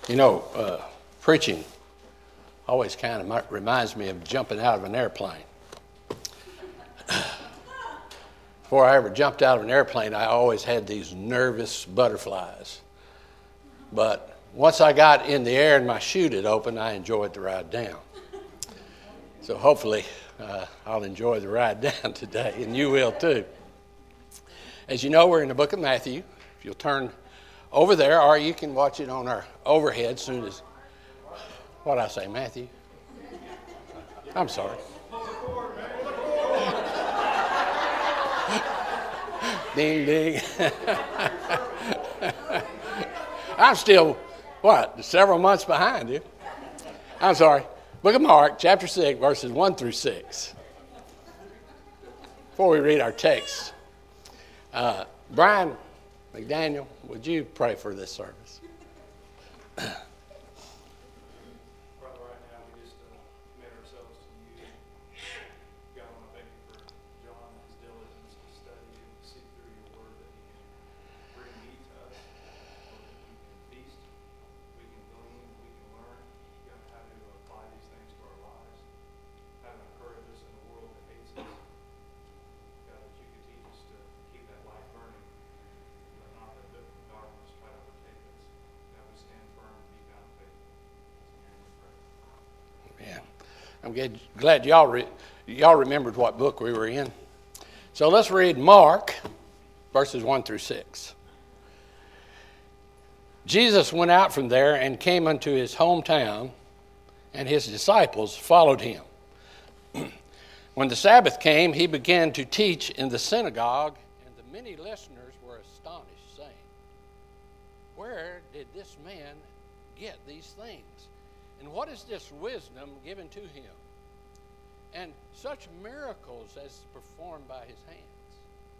You know, preaching always kind of reminds me of jumping out of an airplane. Before I ever jumped out of an airplane, I always had these nervous butterflies. But once I got in the air and my chute had opened, I enjoyed the ride down. So hopefully I'll enjoy the ride down today, and you will too. As you know, we're in the book of Matthew. If you'll turn over there, or you can watch it on our overhead as soon as, what I say, Matthew? I'm sorry. Ding, ding. I'm still, several months behind you. I'm sorry. Book of Mark, chapter 6, verses 1 through 6. Before we read our text, Brian McDaniel, would you pray for this service? Father, right now we just commit ourselves to you. God, I want to thank you for John and his diligence to study and seek through your word that he can bring meat to us, so that we can feast, we can glean, we can learn, God, how to apply these things to our lives, how to encourage us in a world that hates us. God, that you could teach us to keep that light burning, but not let the darkness try to overtake us. God, we stand firm and be found faithful. Yeah, I'm glad y'all remembered what book we were in. So let's read Mark, verses 1 through 6. Jesus went out from there and came unto his hometown, and his disciples followed him. When the Sabbath came, he began to teach in the synagogue, and the many listeners were astonished, saying, "Where did this man get these things? And what is this wisdom given to him? And such miracles as performed by his hands?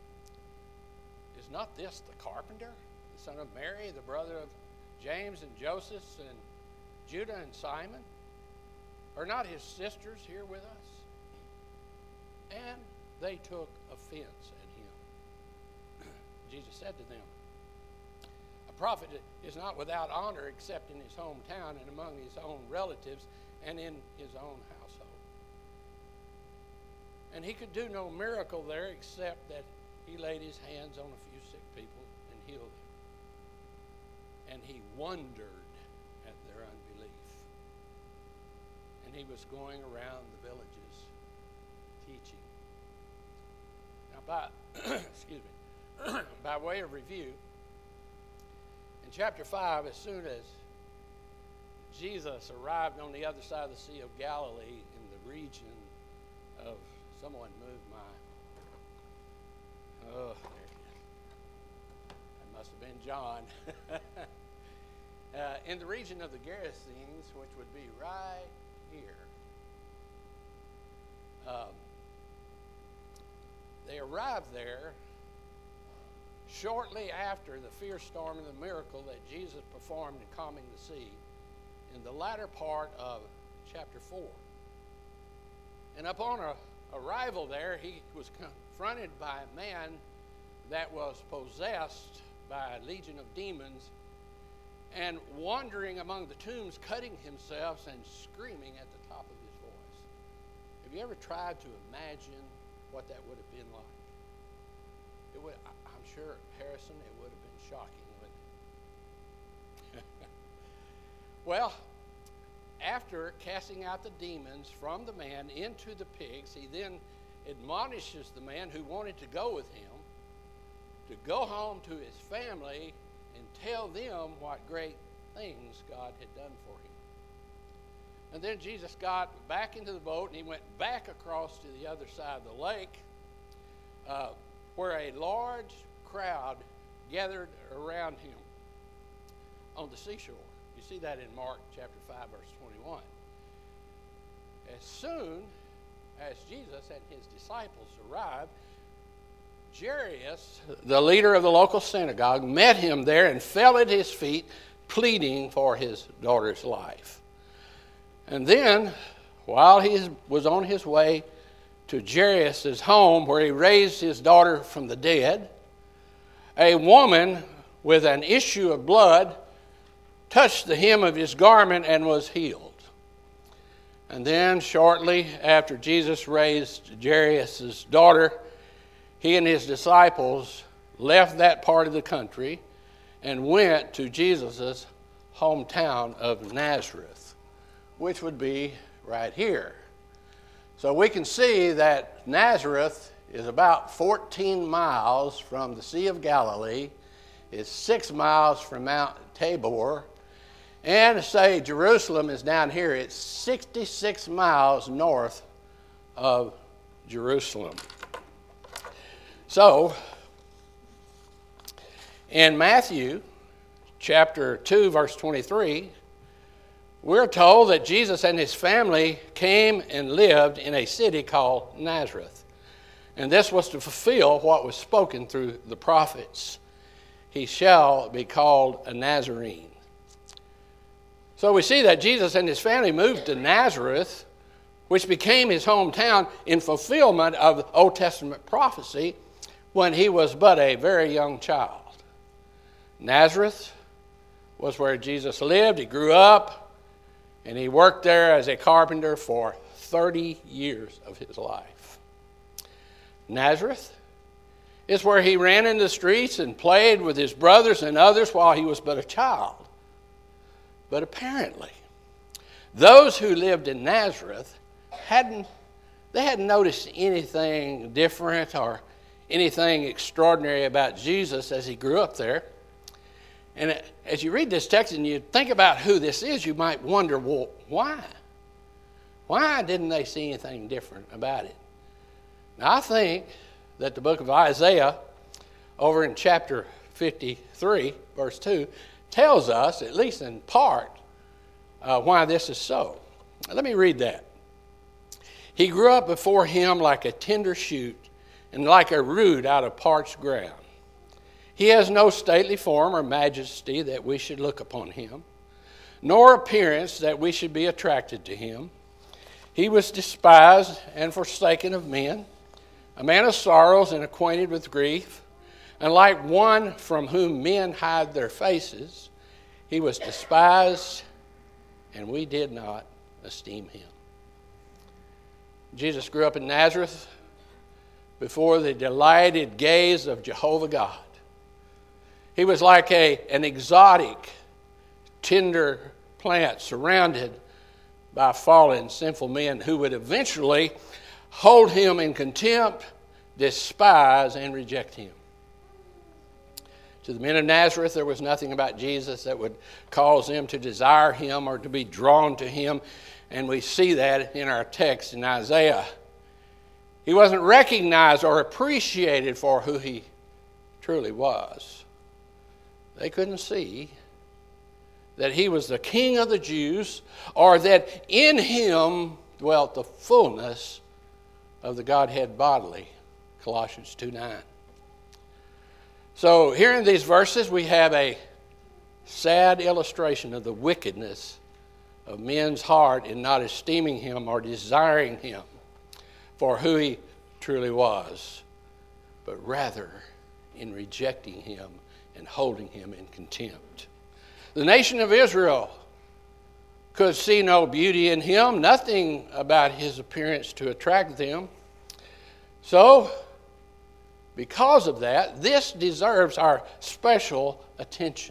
Is not this the carpenter, the son of Mary, the brother of James and Joseph and Judah and Simon? Are not his sisters here with us?" And they took offense at him. Jesus said to them, "A prophet is not without honor except in his hometown and among his own relatives and in his own household." And he could do no miracle there except that he laid his hands on a few sick people and healed them. And he wondered at their unbelief. And he was going around the villages teaching. Now, by way of review, in chapter 5, as soon as Jesus arrived on the other side of the Sea of Galilee in the region of, someone moved there it is. That must have been John. In the region of the Gerasenes, which would be right here. They arrived there shortly after the fierce storm and the miracle that Jesus performed in calming the sea in the latter part of chapter 4. And upon arrival there, he was confronted by a man that was possessed by a legion of demons and wandering among the tombs, cutting himself and screaming at the top of his voice. Have you ever tried to imagine what that would have been like? I'm sure, Harrison, it would have been shocking, wouldn't it? Well, after casting out the demons from the man into the pigs, he then admonishes the man who wanted to go with him to go home to his family and tell them what great things God had done for him. And then Jesus got back into the boat and he went back across to the other side of the lake, where a large crowd gathered around him on the seashore. You see that in Mark chapter 5, verse 21. As soon as Jesus and his disciples arrived, Jairus, the leader of the local synagogue, met him there and fell at his feet, pleading for his daughter's life. And then, while he was on his way to Jairus' home, where he raised his daughter from the dead, a woman with an issue of blood touched the hem of his garment and was healed. And then shortly after Jesus raised Jairus' daughter, he and his disciples left that part of the country and went to Jesus' hometown of Nazareth, which would be right here. So we can see that Nazareth is about 14 miles from the Sea of Galilee. It's 6 miles from Mount Tabor. And say Jerusalem is down here. It's 66 miles north of Jerusalem. So, in Matthew chapter 2, verse 23, we're told that Jesus and his family came and lived in a city called Nazareth. And this was to fulfill what was spoken through the prophets. He shall be called a Nazarene. So we see that Jesus and his family moved to Nazareth, which became his hometown in fulfillment of Old Testament prophecy when he was but a very young child. Nazareth was where Jesus lived. He grew up, and he worked there as a carpenter for 30 years of his life. Nazareth is where he ran in the streets and played with his brothers and others while he was but a child. But apparently, those who lived in Nazareth hadn't noticed anything different or anything extraordinary about Jesus as he grew up there. And as you read this text and you think about who this is, you might wonder, well, why? Why didn't they see anything different about it? Now, I think that the book of Isaiah, over in chapter 53, verse 2, tells us, at least in part, why this is so. Let me read that. He grew up before him like a tender shoot and like a root out of parched ground. He has no stately form or majesty that we should look upon him, nor appearance that we should be attracted to him. He was despised and forsaken of men, a man of sorrows and acquainted with grief. And like one from whom men hide their faces, he was despised, and we did not esteem him. Jesus grew up in Nazareth before the delighted gaze of Jehovah God. He was like an exotic, tender plant surrounded by fallen, sinful men who would eventually hold him in contempt, despise, and reject him. To the men of Nazareth, there was nothing about Jesus that would cause them to desire him or to be drawn to him. And we see that in our text in Isaiah. He wasn't recognized or appreciated for who he truly was. They couldn't see that he was the King of the Jews, or that in him dwelt the fullness of the Godhead bodily, Colossians 2:9. So here in these verses we have a sad illustration of the wickedness of men's heart in not esteeming him or desiring him for who he truly was, but rather in rejecting him and holding him in contempt. The nation of Israel could see no beauty in him, nothing about his appearance to attract them. So, because of that, this deserves our special attention.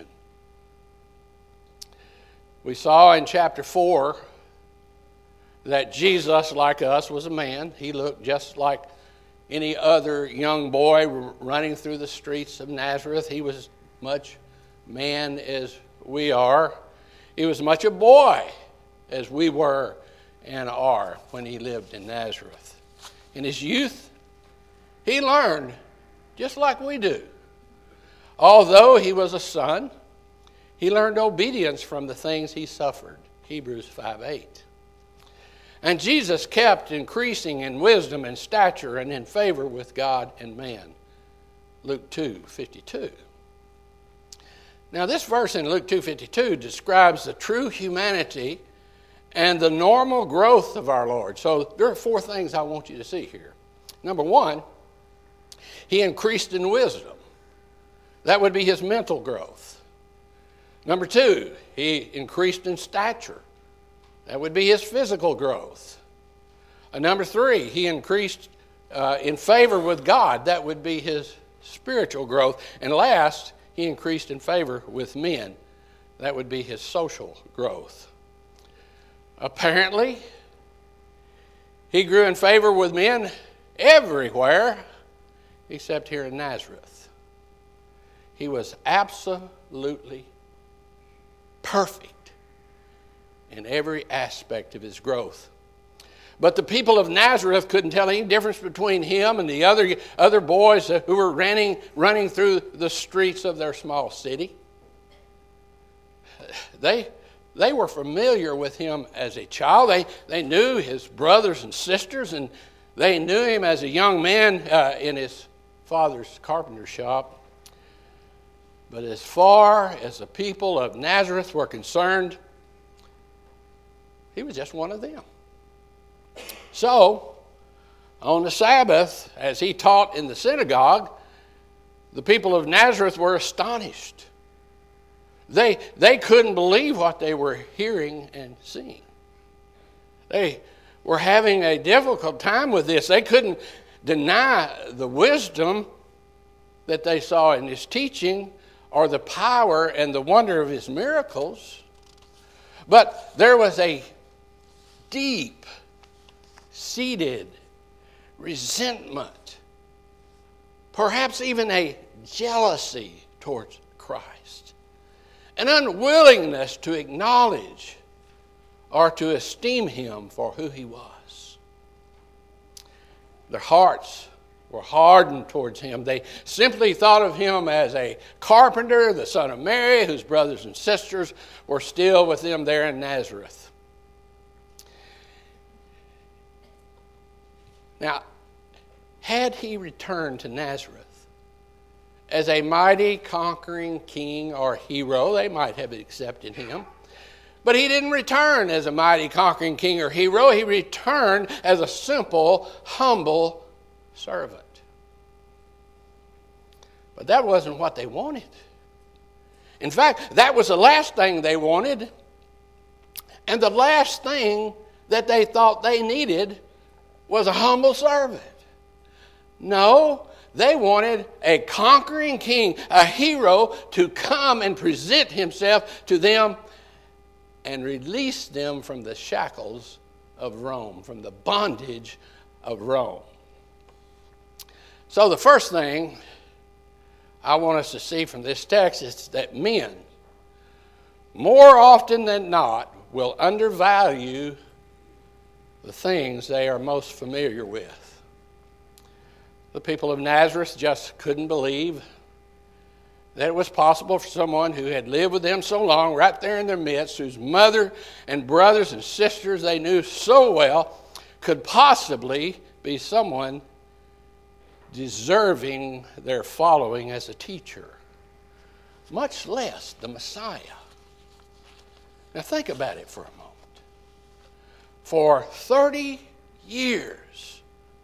We saw in chapter 4 that Jesus, like us, was a man. He looked just like any other young boy running through the streets of Nazareth. He was much man as we are. He was much a boy as we were and are when he lived in Nazareth. In his youth, he learned just like we do. Although he was a son, he learned obedience from the things he suffered, Hebrews 5:8. And Jesus kept increasing in wisdom and stature and in favor with God and man, Luke 2:52. Now this verse in Luke 2:52 describes the true humanity and the normal growth of our Lord. So there are 4 things I want you to see here. Number 1, he increased in wisdom. That would be his mental growth. Number 2, he increased in stature. That would be his physical growth. Number 3, he increased in favor with God. That would be his spiritual growth. And last, he increased in favor with men. That would be his social growth. Apparently, he grew in favor with men everywhere except here in Nazareth. He was absolutely perfect in every aspect of his growth. But the people of Nazareth couldn't tell any difference between him and the other boys who were running through the streets of their small city. They were familiar with him as a child. They knew his brothers and sisters, and they knew him as a young man in his father's carpenter shop. But as far as the people of Nazareth were concerned, he was just one of them. So, on the Sabbath, as he taught in the synagogue, the people of Nazareth were astonished. They couldn't believe what they were hearing and seeing. They were having a difficult time with this. They couldn't deny the wisdom that they saw in his teaching or the power and the wonder of his miracles. But there was a deep-seated resentment, perhaps even a jealousy towards Christ, an unwillingness to acknowledge or to esteem him for who he was. Their hearts were hardened towards him. They simply thought of him as a carpenter, the son of Mary, whose brothers and sisters were still with them there in Nazareth. Now, had he returned to Nazareth as a mighty conquering king or hero, they might have accepted him. But he didn't return as a mighty conquering king or hero. He returned as a simple, humble servant. But that wasn't what they wanted. In fact, that was the last thing they wanted, and the last thing that they thought they needed was a humble servant. No, they wanted a conquering king, a hero, to come and present himself to them and release them from the shackles of Rome, from the bondage of Rome. So the first thing I want us to see from this text is that men, more often than not, will undervalue the things they are most familiar with. The people of Nazareth just couldn't believe that it was possible for someone who had lived with them so long, right there in their midst, whose mother and brothers and sisters they knew so well, could possibly be someone deserving their following as a teacher, much less the Messiah. Now think about it for a moment. For 30 years,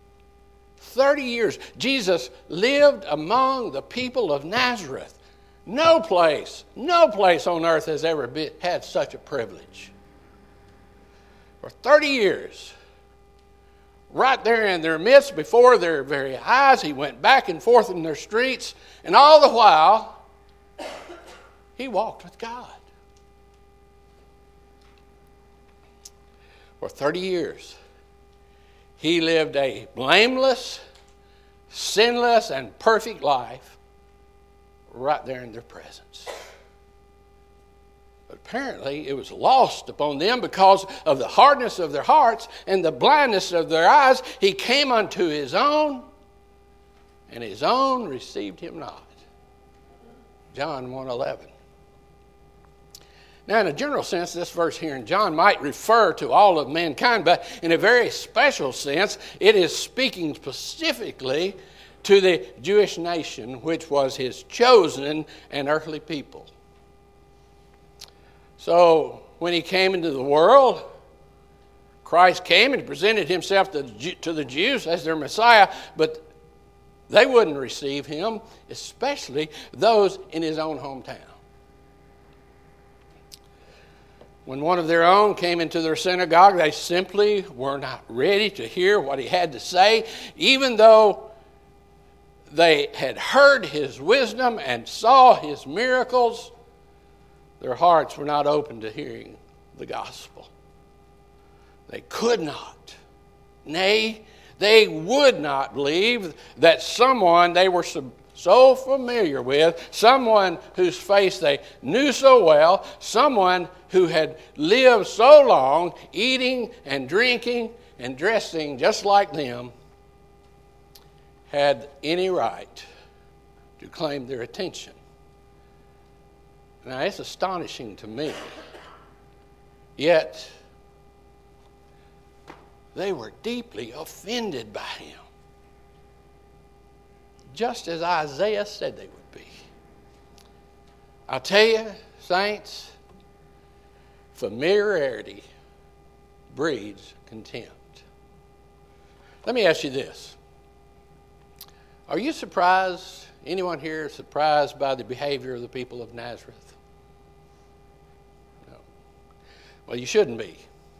Jesus lived among the people of Nazareth. No place on earth has ever had such a privilege. For 30 years, right there in their midst, before their very eyes, he went back and forth in their streets, and all the while, he walked with God. For 30 years, he lived a blameless, sinless, and perfect life right there in their presence. But apparently it was lost upon them because of the hardness of their hearts and the blindness of their eyes. He came unto his own, and his own received him not. John 1:11. Now, in a general sense, this verse here in John might refer to all of mankind, but in a very special sense, it is speaking specifically to the Jewish nation, which was his chosen and earthly people. So, when he came into the world, Christ came and presented himself to the Jews as their Messiah, but they wouldn't receive him, especially those in his own hometown. When one of their own came into their synagogue, they simply were not ready to hear what he had to say, even though they had heard his wisdom and saw his miracles. Their hearts were not open to hearing the gospel. They could not. Nay, they would not believe that someone they were so familiar with, someone whose face they knew so well, someone who had lived so long eating and drinking and dressing just like them, had any right to claim their attention. Now, it's astonishing to me. Yet, they were deeply offended by him, just as Isaiah said they would be. I tell you, saints, familiarity breeds contempt. Let me ask you this. Are you surprised, anyone here surprised by the behavior of the people of Nazareth? No. Well, you shouldn't be.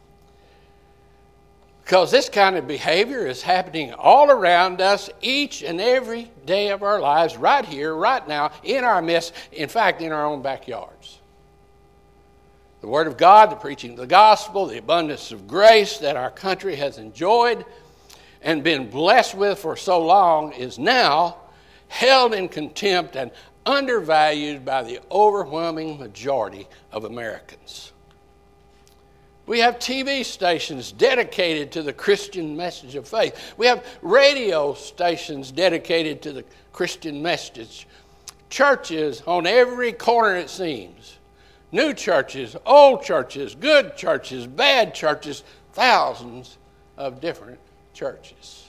Because this kind of behavior is happening all around us each and every day of our lives, right here, right now, in our midst, in fact, in our own backyards. The Word of God, the preaching of the gospel, the abundance of grace that our country has enjoyed and been blessed with for so long is now held in contempt and undervalued by the overwhelming majority of Americans. We have TV stations dedicated to the Christian message of faith. We have radio stations dedicated to the Christian message. Churches on every corner, it seems. New churches, old churches, good churches, bad churches, thousands of different churches.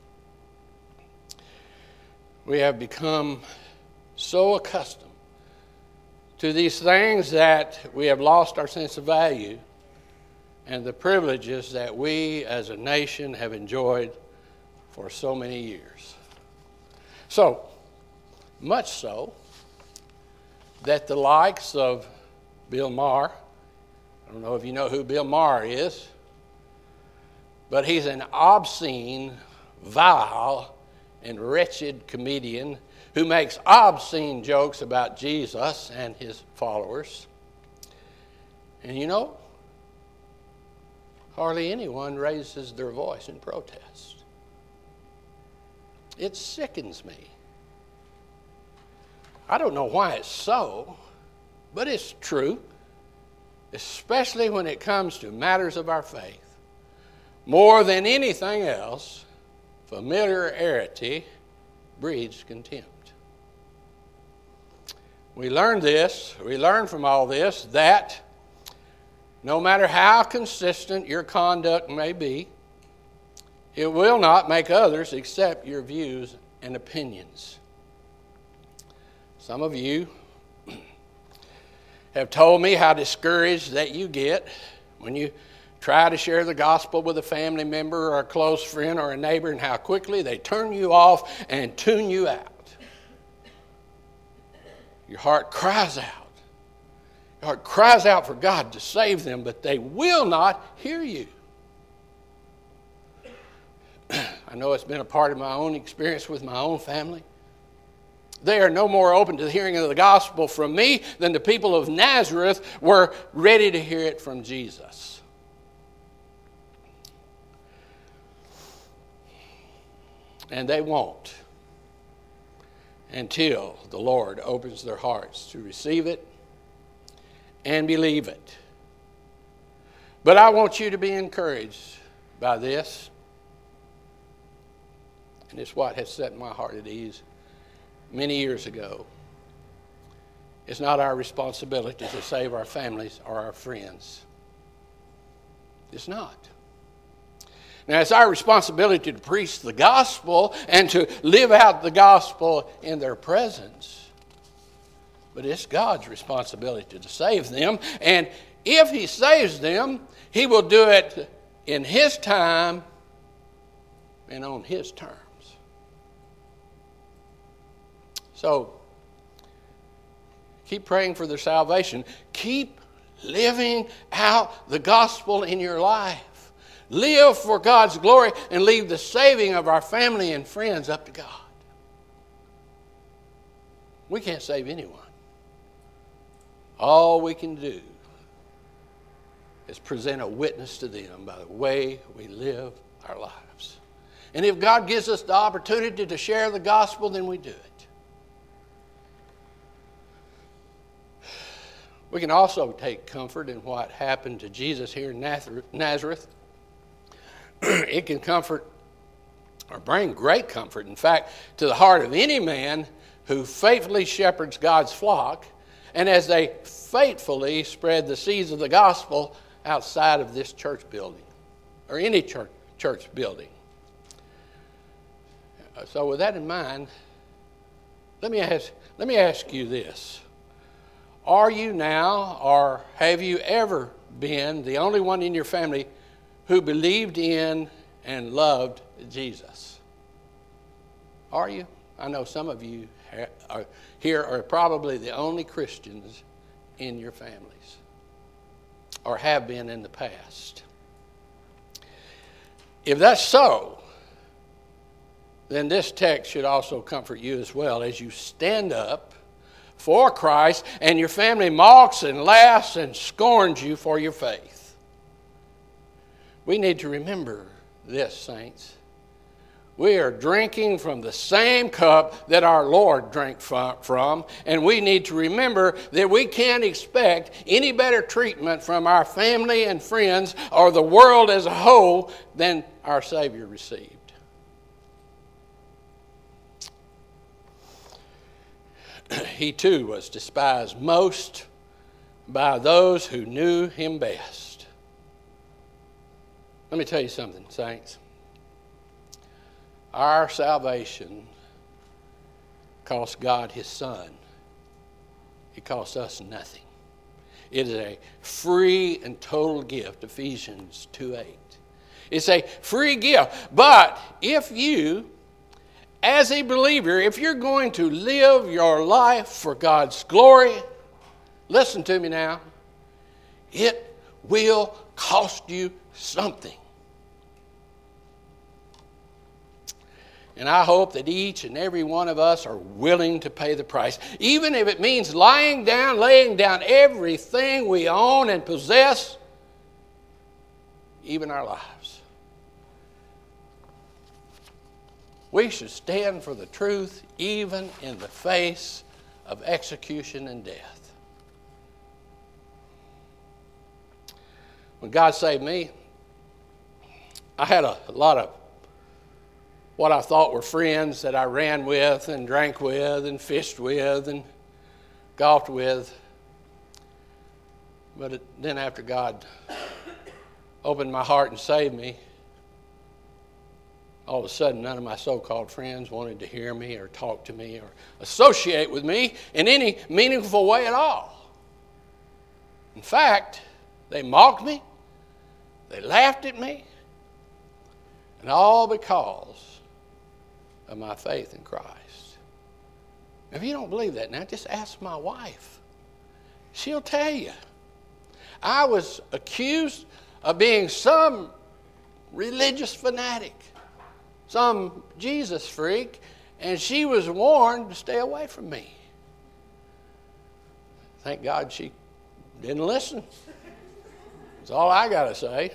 We have become so accustomed to these things that we have lost our sense of value and the privileges that we as a nation have enjoyed for so many years. So, much so that the likes of Bill Maher, I don't know if you know who Bill Maher is, but he's an obscene, vile, and wretched comedian who makes obscene jokes about Jesus and his followers. And you know, hardly anyone raises their voice in protest. It sickens me. I don't know why it's so, but it's true, especially when it comes to matters of our faith. More than anything else, familiarity breeds contempt. We learn from all this, that no matter how consistent your conduct may be, it will not make others accept your views and opinions. Some of you have told me how discouraged that you get when you try to share the gospel with a family member or a close friend or a neighbor, and how quickly they turn you off and tune you out. Your heart cries out. Your heart cries out for God to save them, but they will not hear you. I know it's been a part of my own experience with my own family. They are no more open to the hearing of the gospel from me than the people of Nazareth were ready to hear it from Jesus. And they won't until the Lord opens their hearts to receive it and believe it. But I want you to be encouraged by this. And it's what has set my heart at ease many years ago. It's not our responsibility to save our families or our friends. It's not. Now, it's our responsibility to preach the gospel and to live out the gospel in their presence. But it's God's responsibility to save them. And if He saves them, He will do it in His time and on His terms. So, keep praying for their salvation. Keep living out the gospel in your life. Live for God's glory and leave the saving of our family and friends up to God. We can't save anyone. All we can do is present a witness to them by the way we live our lives. And if God gives us the opportunity to share the gospel, then we do it. We can also take comfort in what happened to Jesus here in Nazareth. It can comfort or bring great comfort, in fact, to the heart of any man who faithfully shepherds God's flock, and as they faithfully spread the seeds of the gospel outside of this church building or any church building. So with that in mind, let me ask you this. Are you now, or have you ever been the only one in your family who believed in and loved Jesus? Are you? I know some of you here are probably the only Christians in your families, or have been in the past. If that's so, then this text should also comfort you as well as you stand up for Christ and your family mocks and laughs and scorns you for your faith. We need to remember this, saints. We are drinking from the same cup that our Lord drank from, and we need to remember that we can't expect any better treatment from our family and friends or the world as a whole than our Savior received. He too was despised most by those who knew him best. Let me tell you something, saints. Our salvation cost God his Son. It cost us nothing. It is a free and total gift, Ephesians 2:8. It's a free gift. But if you, as a believer, if you're going to live your life for God's glory, listen to me now, it will cost you something. And I hope that each and every one of us are willing to pay the price, even if it means laying down everything we own and possess, even our lives. We should stand for the truth even in the face of execution and death. When God saved me, I had a lot of what I thought were friends that I ran with and drank with and fished with and golfed with. But then after God opened my heart and saved me, all of a sudden none of my so-called friends wanted to hear me or talk to me or associate with me in any meaningful way at all. In fact, they mocked me, they laughed at me, and all because of my faith in Christ. If you don't believe that now, just ask my wife. She'll tell you. I was accused of being some religious fanatic, some Jesus freak, and she was warned to stay away from me. Thank God she didn't listen. That's all I got to say.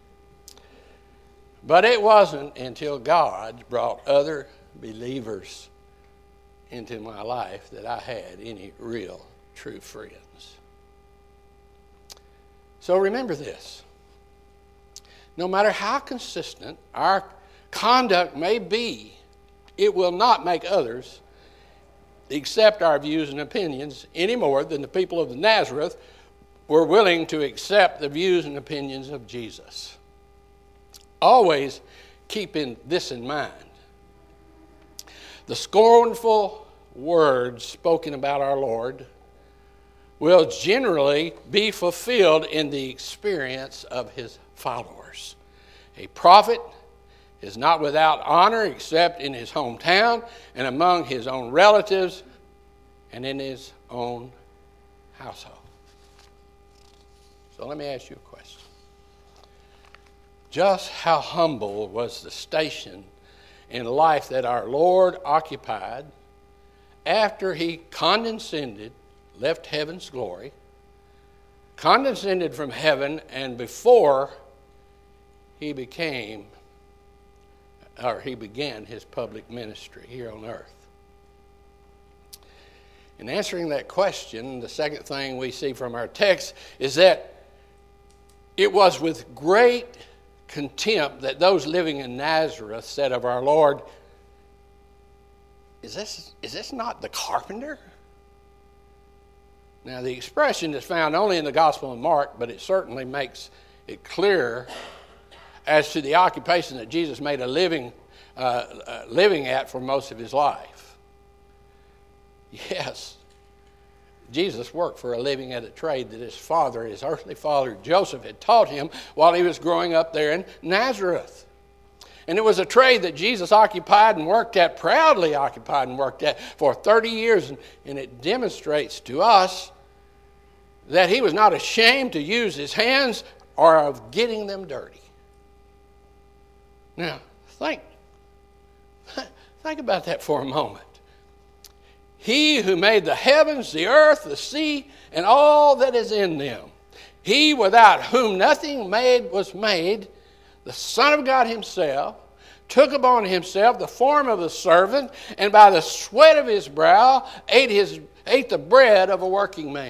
But it wasn't until God brought other believers into my life that I had any real, true friends. So remember this. No matter how consistent our conduct may be, it will not make others accept our views and opinions any more than the people of Nazareth were willing to accept the views and opinions of Jesus. Always keeping this in mind. The scornful words spoken about our Lord will generally be fulfilled in the experience of his followers. A prophet is not without honor except in his hometown and among his own relatives and in his own household. So let me ask you a question. Just how humble was the station in life that our Lord occupied after he condescended, left heaven's glory, condescended from heaven, and before he began his public ministry here on earth? In answering that question, the second thing we see from our text is that it was with great contempt that those living in Nazareth said of our Lord, is this not the carpenter? Now, the expression is found only in the Gospel of Mark, but it certainly makes it clear as to the occupation that Jesus made a living at for most of his life. Yes, Jesus worked for a living at a trade that his earthly father Joseph had taught him while he was growing up there in Nazareth. And it was a trade that Jesus occupied and worked at, proudly occupied and worked at for 30 years. And it demonstrates to us that he was not ashamed to use his hands or of getting them dirty. Now, think about that for a moment. He who made the heavens, the earth, the sea, and all that is in them, he without whom nothing made was made, the Son of God himself, took upon himself the form of a servant, and by the sweat of his brow ate the bread of a working man.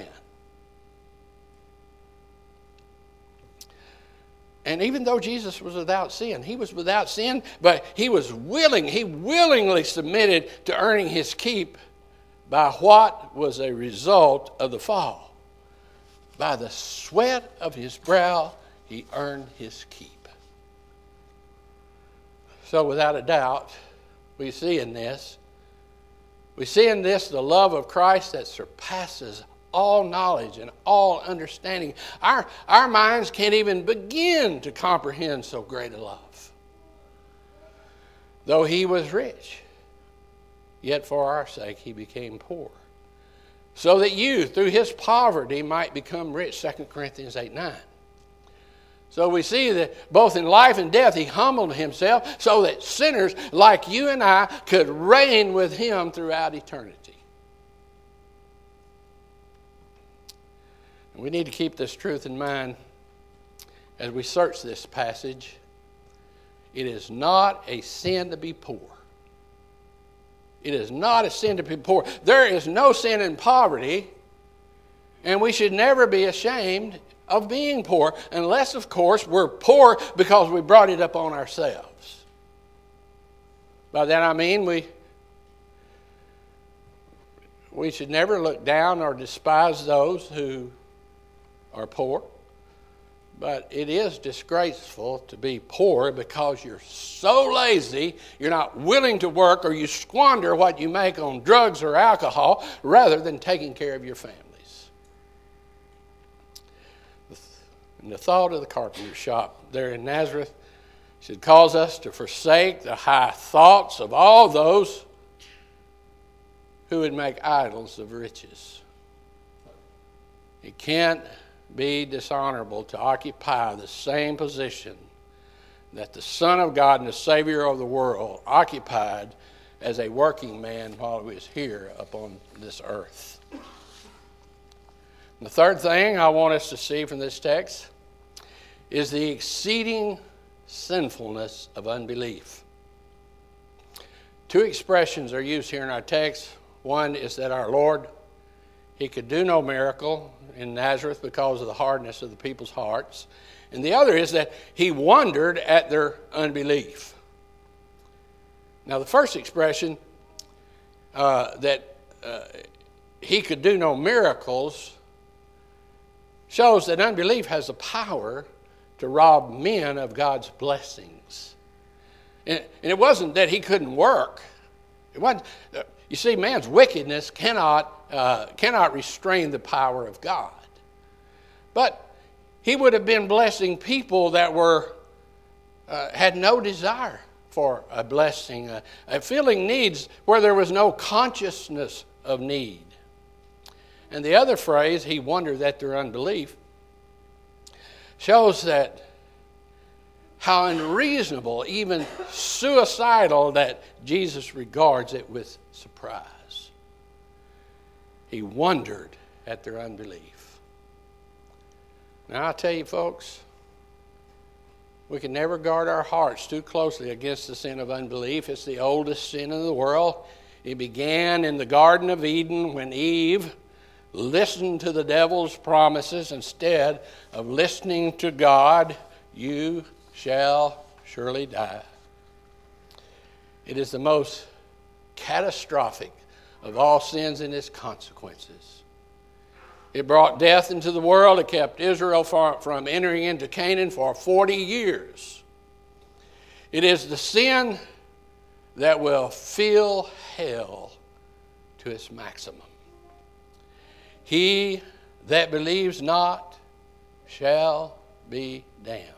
And even though Jesus was without sin, but he willingly submitted to earning his keep by what was a result of the fall. By the sweat of his brow, he earned his keep. So without a doubt, we see in this the love of Christ that surpasses all knowledge and all understanding. Our minds can't even begin to comprehend so great a love. Though he was rich, yet for our sake he became poor, so that you, through his poverty, might become rich, 2 Corinthians 8:9. So we see that both in life and death he humbled himself so that sinners like you and I could reign with him throughout eternity. And we need to keep this truth in mind as we search this passage. It is not a sin to be poor. It is not a sin to be poor. There is no sin in poverty, and we should never be ashamed of being poor, unless, of course, we're poor because we brought it upon ourselves. By that I mean we should never look down or despise those who are poor. But it is disgraceful to be poor because you're so lazy, you're not willing to work, or you squander what you make on drugs or alcohol rather than taking care of your families. And the thought of the carpenter shop there in Nazareth should cause us to forsake the high thoughts of all those who would make idols of riches. It can't be dishonorable to occupy the same position that the Son of God and the Savior of the world occupied as a working man while he was here upon this earth. The third thing I want us to see from this text is the exceeding sinfulness of unbelief. Two expressions are used here in our text. One is that our Lord, he could do no miracle in Nazareth because of the hardness of the people's hearts. And the other is that he wondered at their unbelief. Now, the first expression, that he could do no miracles, shows that unbelief has the power to rob men of God's blessings. And it wasn't that he couldn't work. It wasn't. You see, man's wickedness cannot restrain the power of God. But he would have been blessing people that had no desire for a blessing, filling needs where there was no consciousness of need. And the other phrase, he wondered at their unbelief, shows that how unreasonable, even suicidal, that Jesus regards it with surprise. He wondered at their unbelief. Now, I tell you, folks, we can never guard our hearts too closely against the sin of unbelief. It's the oldest sin in the world. It began in the Garden of Eden when Eve listened to the devil's promises instead of listening to God. You shall surely die. It is the most catastrophic of all sins and its consequences. It brought death into the world. It kept Israel from entering into Canaan for 40 years. It is the sin that will fill hell to its maximum. He that believes not shall be damned.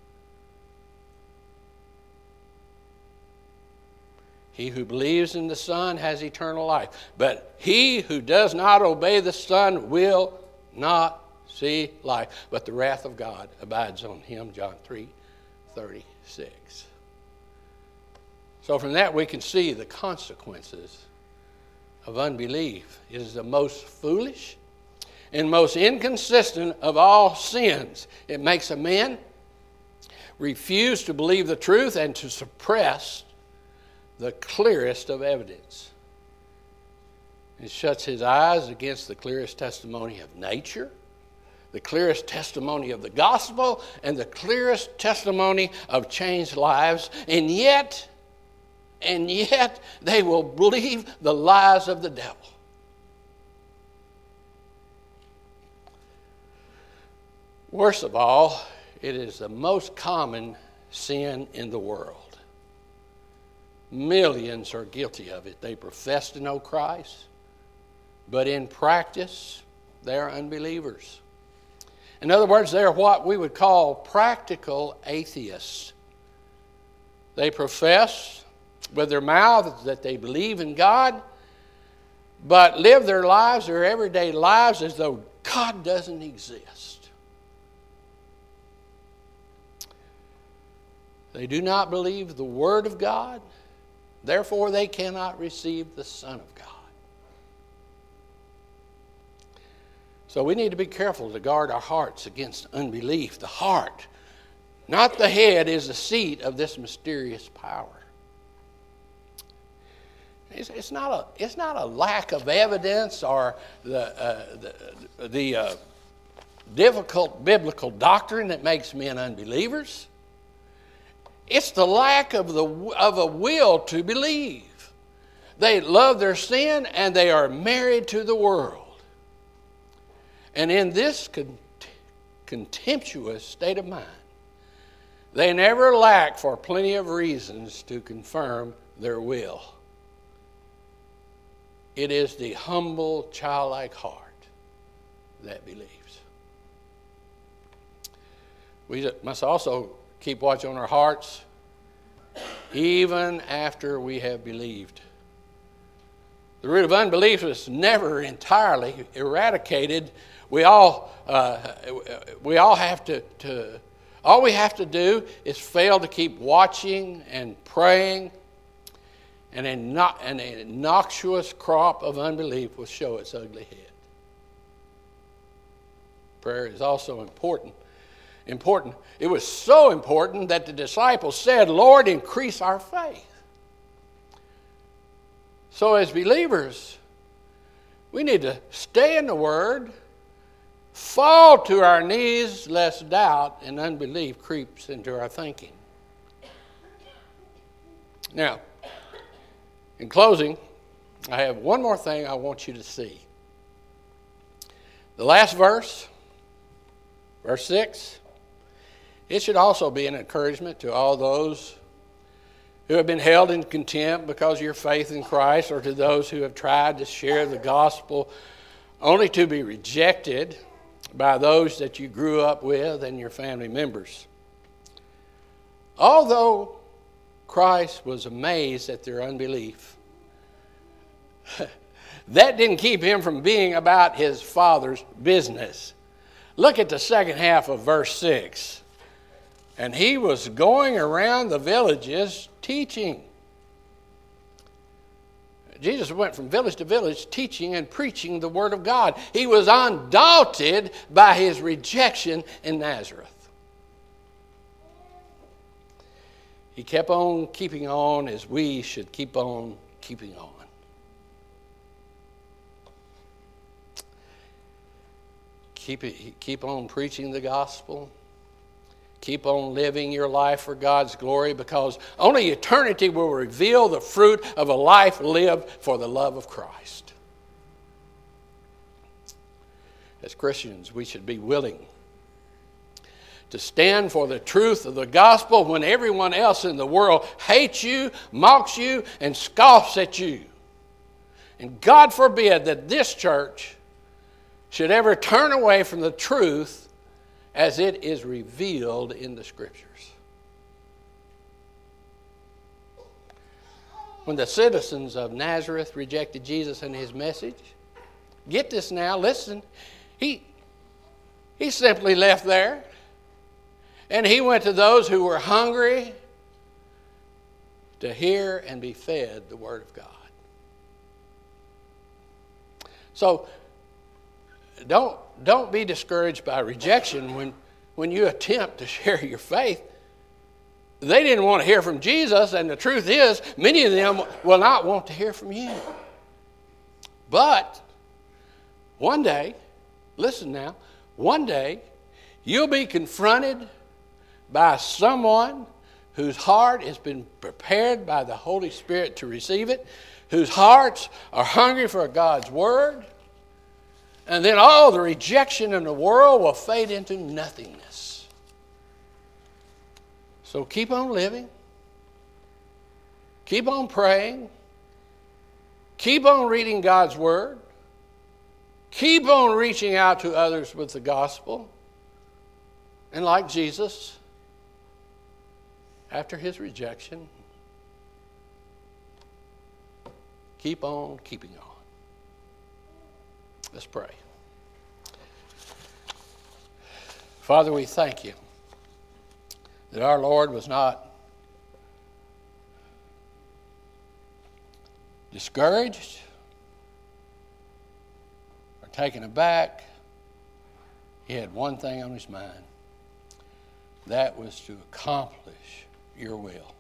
He who believes in the Son has eternal life, but he who does not obey the Son will not see life, but the wrath of God abides on him, John 3:36. So from that we can see the consequences of unbelief. It is the most foolish and most inconsistent of all sins. It makes a man refuse to believe the truth and to suppress the clearest of evidence. It shuts his eyes against the clearest testimony of nature, the clearest testimony of the gospel, and the clearest testimony of changed lives, and yet they will believe the lies of the devil. Worst of all, it is the most common sin in the world. Millions are guilty of it. They profess to know Christ, but in practice, they are unbelievers. In other words, they are what we would call practical atheists. They profess with their mouths that they believe in God, but live their lives, their everyday lives, as though God doesn't exist. They do not believe the Word of God. Therefore, they cannot receive the Son of God. So we need to be careful to guard our hearts against unbelief. The heart, not the head, is the seat of this mysterious power. It's not a lack of evidence or the difficult biblical doctrine that makes men unbelievers. It's the lack of a will to believe. They love their sin and they are married to the world. And in this contemptuous state of mind, they never lack for plenty of reasons to confirm their will. It is the humble, childlike heart that believes. We must also keep watch on our hearts even after we have believed. The root of unbelief is never entirely eradicated. We all have to all we have to do is fail to keep watching and praying, and an innocuous crop of unbelief will show its ugly head. Prayer is also important. It was so important that the disciples said, "Lord, increase our faith." So as believers, we need to stay in the Word, fall to our knees lest doubt and unbelief creeps into our thinking. Now, in closing, I have one more thing I want you to see. The last verse, verse 6, it should also be an encouragement to all those who have been held in contempt because of your faith in Christ, or to those who have tried to share the gospel only to be rejected by those that you grew up with and your family members. Although Christ was amazed at their unbelief, that didn't keep him from being about his Father's business. Look at the second half of verse 6. And he was going around the villages teaching. Jesus went from village to village teaching and preaching the word of God. He was undaunted by his rejection in Nazareth. He kept on keeping on as we should keep on keeping on. Keep on preaching the gospel. Keep on living your life for God's glory, because only eternity will reveal the fruit of a life lived for the love of Christ. As Christians, we should be willing to stand for the truth of the gospel when everyone else in the world hates you, mocks you, and scoffs at you. And God forbid that this church should ever turn away from the truth as it is revealed in the Scriptures. When the citizens of Nazareth rejected Jesus and his message, get this now, listen, he simply left there and he went to those who were hungry to hear and be fed the Word of God. So, don't be discouraged by rejection when you attempt to share your faith. They didn't want to hear from Jesus, and the truth is, many of them will not want to hear from you. But one day, listen now, one day you'll be confronted by someone whose heart has been prepared by the Holy Spirit to receive it, whose hearts are hungry for God's Word. And then all the rejection in the world will fade into nothingness. So keep on living. Keep on praying. Keep on reading God's Word. Keep on reaching out to others with the gospel. And like Jesus, after his rejection, keep on keeping on. Let's pray. Father, we thank you that our Lord was not discouraged or taken aback. He had one thing on his mind. That was to accomplish your will.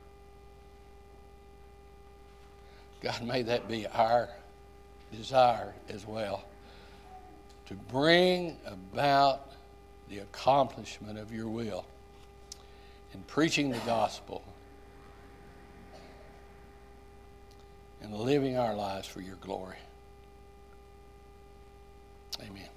God, may that be our desire as well, to bring about the accomplishment of your will in preaching the gospel and living our lives for your glory. Amen.